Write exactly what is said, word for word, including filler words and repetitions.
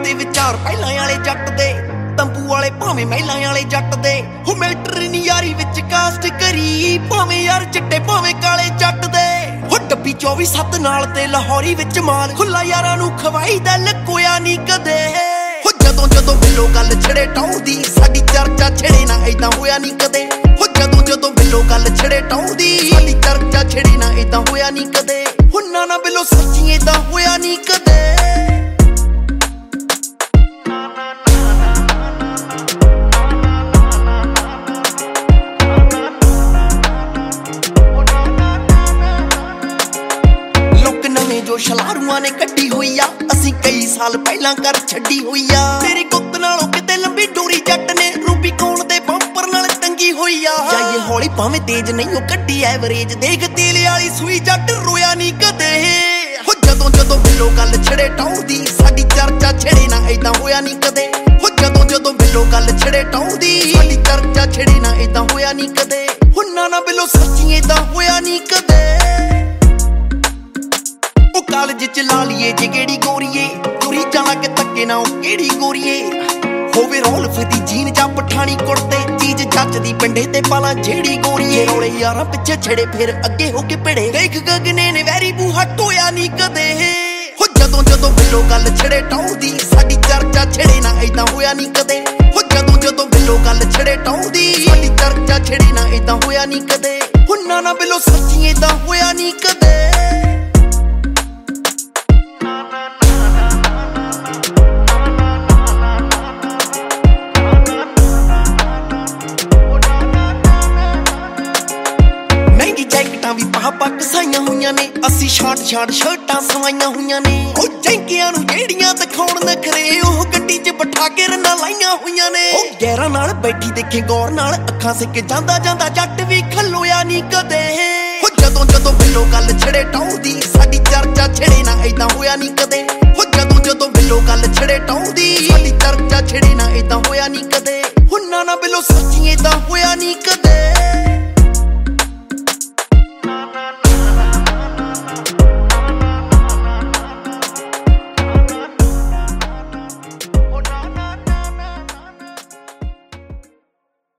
ਦੇ ਵਿਚਾਰ ਪਹਿਲਾਂ ਵਾਲੇ ਜੱਟ ਦੇ, ਤੰਬੂ ਵਾਲੇ ਭਾਵੇਂ ਮਹਿਲਾਂ ਵਾਲੇ ਜੱਟ ਦੇ। ਹੋ ਮੈਟਰ ਨੀ ਯਾਰੀ ਵਿੱਚ ਕਾਸਟ ਕਰੀ, ਭਾਵੇਂ ਯਾਰ ਚਿੱਟੇ ਭਾਵੇਂ ਕਾਲੇ ਜੱਟ ਦੇ। ਹੋ ਡੱਬੀ ਚੌਵੀ ਸੱਤ ਨਾਲ ਤੇ ਲਾਹੌਰੀ ਵਿੱਚ ਮਾਲ, ਖੁੱਲਾ ਯਾਰਾਂ ਨੂੰ ਖਵਾਈ ਦਾ ਲਕੋਇਆ ਨੀ ਕਦੇ। ਹੋ ਜਦੋਂ ਜਦੋਂ ਬਿੱਲੋ ਗੱਲ ਛੜੇ ਟੌਰ ਦੀ, ਸਾਡੀ ਚਰਚਾ ਛੜੇ ਨਾ ਏਦਾਂ ਹੋਇਆ ਨੀ ਕਦੇ। ਹੋ ਜਦੋਂ ਜਦੋਂ ਬਿੱਲੋ ਗੱਲ ਛੜੇ ਟੌਰ ਦੀ, ਸਾਡੀ ਚਰਚਾ ਛੜੇ ਨਾ ਏਦਾਂ ਹੋਇਆ ਨੀ ਕਦੇ। ਹੋ ਨਾ ਨਾ ਬਿੱਲੋ ਸੱਚੀ ਏਦਾਂ ਹੋਇਆ ਨੀ ਕਦੇ। ਜੋ ਸ਼ਲਾਰੂਆਂ ਨੇ ਕੱਢੀ ਹੋਈ ਆ, ਅਸੀਂ ਕਈ ਸਾਲ ਪਹਿਲਾਂ ਕਰ ਛੱਡੀ ਹੋਈ ਆ। ਤੇਰੀ ਗੁੱਤ ਨਾਲੋਂ ਕਿਤੇ ਲੰਬੀ ਡੋਰੀ ਜੱਟ ਨੇ, ਰੂਬੀ ਕੌਣ ਦੇ ਬੰਪਰ ਨਾਲ ਟੰਗੀ ਹੋਈ ਆ। ਜਾਈਏ ਹੌਲੀ ਭਾਵੇਂ ਤੇਜ਼ ਨਹੀਂ ਉਹ ਕੱਢੀ ਐਵਰੇਜ, ਦੇਖ ਤੇਲੇ ਵਾਲੀ ਸੂਈ ਜੱਟ ਰੋਇਆ ਨਹੀਂ ਕਦੇ। ਹੋ ਜਦੋਂ ਜਦੋਂ ਬਿੱਲੋ ਗੱਲ ਛੜੇ ਟੌਰ ਦੀ, ਸਾਡੀ ਚਰਚਾ ਛੜੇ ਨਾ ਏਦਾਂ ਹੋਇਆ ਨਹੀਂ ਕਦੇ। ਹੋ ਜਦੋਂ ਜਦੋਂ ਬਿੱਲੋ ਗੱਲ ਛੜੇ ਟੌਰ ਦੀ, ਸਾਡੀ ਚਰਚਾ ਛੜੇ ਨਾ ਏਦਾਂ ਹੋਇਆ ਨਹੀਂ ਕਦੇ। ਹੋ ਨਾ ਨਾ ਬਿੱਲੋ ਸੱਚੀ ਏਦਾਂ ਹੋਇਆ ਨਹੀਂ ਕਦੇ। ਕਾਲਜ ਚ ਲਾ ਲਈਏ ਜੇ ਕਿਹੜੀ ਗੋਰੀਏ, ਤੁਰੀ ਜਾਣਾ ਕਿ ਧੱਕੇ ਨਾ ਉਹ ਕਿਹੜੀ ਗੋਰੀਏ। ਹੋਵੇ ਰੋਲਫ ਦੀ ਜੀਨ ਜਾਂ ਪਠਾਣੀ ਕੁੜਤੇ, ਚੀਜ਼ ਜੱਚਦੀ ਪਿੰਡੇ ਤੇ ਪਾਲਾ ਜਿਹੜੀ ਗੋਰੀਏ। ਰੋਲੇ ਯਾਰਾਂ ਪਿੱਛੇ ਛੜੇ ਫਿਰ ਅੱਗੇ ਹੋ ਕੇ ਭਿੜੇ, ਦੇਖ ਗਗਨੇ ਨੇ ਵੈਰੀ ਬੂਹਾ ਟੋਇਆ ਨੀ ਕਦੇ। ਹੋ ਜਦੋਂ ਜਦੋਂ ਬਿੱਲੋ ਗੱਲ ਛੜੇ ਟੌਰ ਦੀ, ਸਾਡੀ ਚਰਚਾ ਛੜੇ ਨਾ ਏਦਾਂ ਹੋਇਆ ਨੀ ਕਦੇ। ਹੋ ਜਦੋਂ ਜਦੋਂ ਬਿੱਲੋ ਗੱਲ ਛੜੇ ਟੌਰ ਦੀ, ਸਾਡੀ ਚਰਚਾ ਛੜੇ ਨਾ ਏਦਾਂ ਹੋਇਆ ਨੀ ਕਦੇ। ਹੋ ਨਾ ਨਾ ਬਿੱਲੋ ਸੱਚੀ ਏਦਾਂ ਹੋਇਆ ਨੀ ਕਦੇ। ਜੈਕਟਾਂ ਵੀ ਪਾ ਪਾ ਕਸਾਈਆਂ ਹੋਈਆਂ ਨੇ, ਅਸੀਂ ਛਾਟ ਛਾਟ ਸ਼ਰਟਾਂ ਸਵਾਈਆਂ ਹੋਈਆਂ ਨੇ। ਉਹ ਜੈਂਕਿਆਂ ਨੂੰ ਜਿਹੜੀਆਂ ਦਿਖਾਉਣ ਨਖਰੇ, ਉਹ ਗੱਡੀ 'ਚ ਬਿਠਾ ਕੇ ਰੰਨਾਂ ਲਾਈਆਂ ਹੋਈਆਂ ਨੇ। ਉਹ ਗੈਰਾਂ ਨਾਲ ਬੈਠੀ ਦੇਖੇ ਗੌਰ ਨਾਲ, ਅੱਖਾਂ ਸਿੱਕ ਜਾਂਦਾ ਜਾਂਦਾ ਜੱਟ ਵੀ ਖਲੋਇਆ ਨੀ ਕਦੇ। ਹੋ ਜਦੋਂ ਜਦੋਂ ਬਿੱਲੋ ਗੱਲ ਛੜੇ ਟੌਰ ਦੀ, ਸਾਡੀ ਚਰਚਾ ਛੜੇ ਨਾ ਏਦਾਂ ਹੋਇਆ ਨੀ ਕਦੇ। ਹੋ ਜਦੋਂ ਜਦੋਂ ਬਿੱਲੋ ਗੱਲ ਛੜੇ ਟੌਰ ਦੀ, ਸਾਡੀ ਚਰਚਾ ਛੜੇ ਨਾ ਏਦਾਂ ਹੋਇਆ ਨੀ ਕਦੇ। ਹੋ ਨਾ ਨਾ ਬਿੱਲੋ ਸੱਚੀ ਏਦਾਂ ਹੋਇਆ ਨੀ ਕਦੇ।